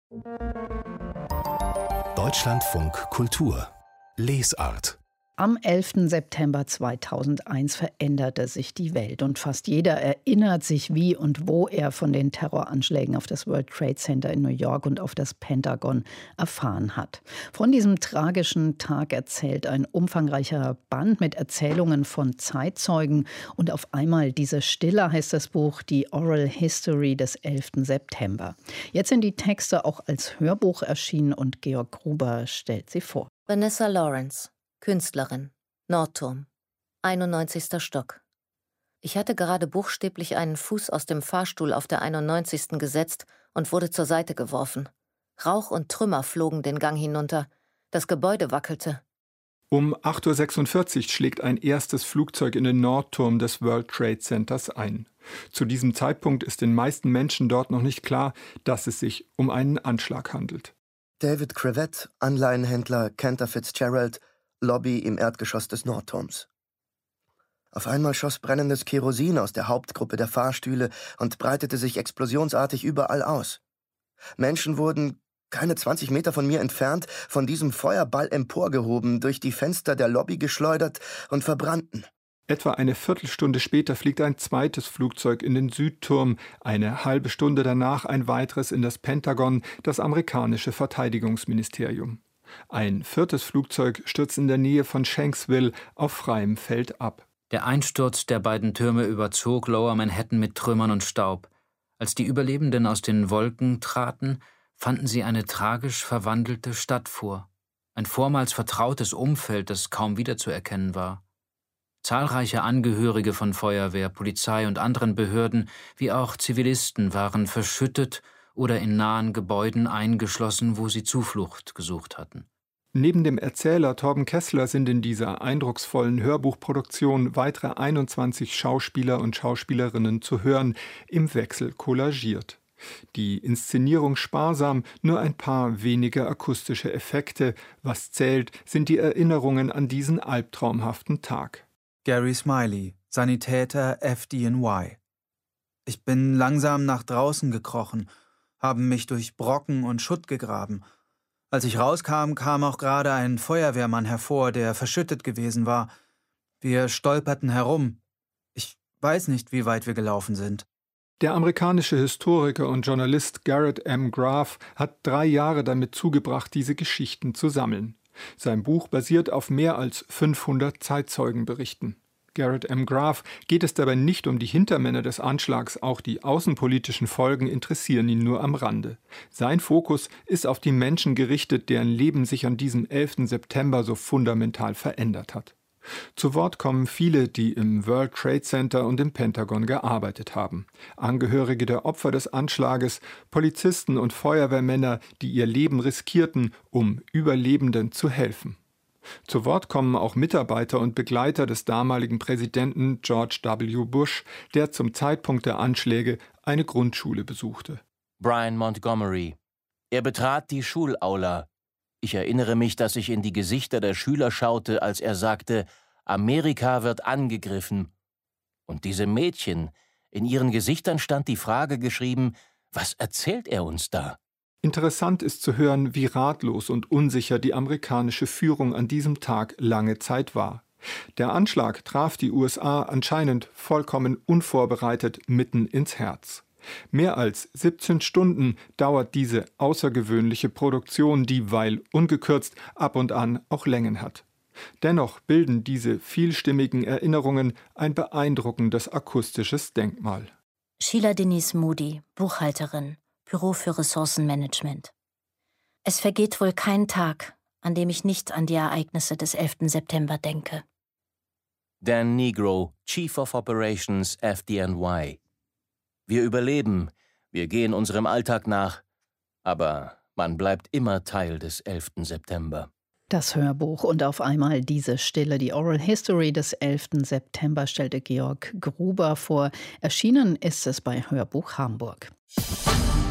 Deutschlandfunk Kultur Lesart. Am 11. September 2001 veränderte sich die Welt und fast jeder erinnert sich, wie und wo er von den Terroranschlägen auf das World Trade Center in New York und auf das Pentagon erfahren hat. Von diesem tragischen Tag erzählt ein umfangreicher Band mit Erzählungen von Zeitzeugen und auf einmal diese Stille heißt das Buch, die Oral History des 11. September. Jetzt sind die Texte auch als Hörbuch erschienen und Georg Gruber stellt sie vor. Vanessa Lawrence, Künstlerin, Nordturm, 91. Stock. Ich hatte gerade buchstäblich einen Fuß aus dem Fahrstuhl auf der 91. gesetzt und wurde zur Seite geworfen. Rauch und Trümmer flogen den Gang hinunter. Das Gebäude wackelte. Um 8.46 Uhr schlägt ein erstes Flugzeug in den Nordturm des World Trade Centers ein. Zu diesem Zeitpunkt ist den meisten Menschen dort noch nicht klar, dass es sich um einen Anschlag handelt. David Crevette, Anleihenhändler, Cantor Fitzgerald, Lobby im Erdgeschoss des Nordturms. Auf einmal schoss brennendes Kerosin aus der Hauptgruppe der Fahrstühle und breitete sich explosionsartig überall aus. Menschen wurden, keine 20 Meter von mir entfernt, von diesem Feuerball emporgehoben, durch die Fenster der Lobby geschleudert und verbrannten. Etwa eine Viertelstunde später fliegt ein zweites Flugzeug in den Südturm, eine halbe Stunde danach ein weiteres in das Pentagon, das amerikanische Verteidigungsministerium. Ein viertes Flugzeug stürzt in der Nähe von Shanksville auf freiem Feld ab. Der Einsturz der beiden Türme überzog Lower Manhattan mit Trümmern und Staub. Als die Überlebenden aus den Wolken traten, fanden sie eine tragisch verwandelte Stadt vor. Ein vormals vertrautes Umfeld, das kaum wiederzuerkennen war. Zahlreiche Angehörige von Feuerwehr, Polizei und anderen Behörden, wie auch Zivilisten, waren verschüttet oder in nahen Gebäuden eingeschlossen, wo sie Zuflucht gesucht hatten. Neben dem Erzähler Torben Kessler sind in dieser eindrucksvollen Hörbuchproduktion weitere 21 Schauspieler und Schauspielerinnen zu hören, im Wechsel collagiert. Die Inszenierung sparsam, nur ein paar wenige akustische Effekte. Was zählt, sind die Erinnerungen an diesen albtraumhaften Tag. Gary Smiley, Sanitäter FDNY. Ich bin langsam nach draußen gekrochen, haben mich durch Brocken und Schutt gegraben. Als ich rauskam, kam auch gerade ein Feuerwehrmann hervor, der verschüttet gewesen war. Wir stolperten herum. Ich weiß nicht, wie weit wir gelaufen sind. Der amerikanische Historiker und Journalist Garrett M. Graff hat 3 Jahre damit zugebracht, diese Geschichten zu sammeln. Sein Buch basiert auf mehr als 500 Zeitzeugenberichten. Garrett M. Graff geht es dabei nicht um die Hintermänner des Anschlags, auch die außenpolitischen Folgen interessieren ihn nur am Rande. Sein Fokus ist auf die Menschen gerichtet, deren Leben sich an diesem 11. September so fundamental verändert hat. Zu Wort kommen viele, die im World Trade Center und im Pentagon gearbeitet haben. Angehörige der Opfer des Anschlages, Polizisten und Feuerwehrmänner, die ihr Leben riskierten, um Überlebenden zu helfen. Zu Wort kommen auch Mitarbeiter und Begleiter des damaligen Präsidenten George W. Bush, der zum Zeitpunkt der Anschläge eine Grundschule besuchte. Brian Montgomery. Er betrat die Schulaula. Ich erinnere mich, dass ich in die Gesichter der Schüler schaute, als er sagte, Amerika wird angegriffen. Und diese Mädchen, in ihren Gesichtern stand die Frage geschrieben, was erzählt er uns da? Interessant ist zu hören, wie ratlos und unsicher die amerikanische Führung an diesem Tag lange Zeit war. Der Anschlag traf die USA anscheinend vollkommen unvorbereitet mitten ins Herz. Mehr als 17 Stunden dauert diese außergewöhnliche Produktion, die, weil ungekürzt, ab und an auch Längen hat. Dennoch bilden diese vielstimmigen Erinnerungen ein beeindruckendes akustisches Denkmal. Sheila Denise Moody, Buchhalterin, Büro für Ressourcenmanagement. Es vergeht wohl kein Tag, an dem ich nicht an die Ereignisse des 11. September denke. Dan Negro, Chief of Operations FDNY. Wir überleben, wir gehen unserem Alltag nach, aber man bleibt immer Teil des 11. September. Das Hörbuch und auf einmal diese Stille, die Oral History des 11. September, stellte Georg Gruber vor. Erschienen ist es bei Hörbuch Hamburg.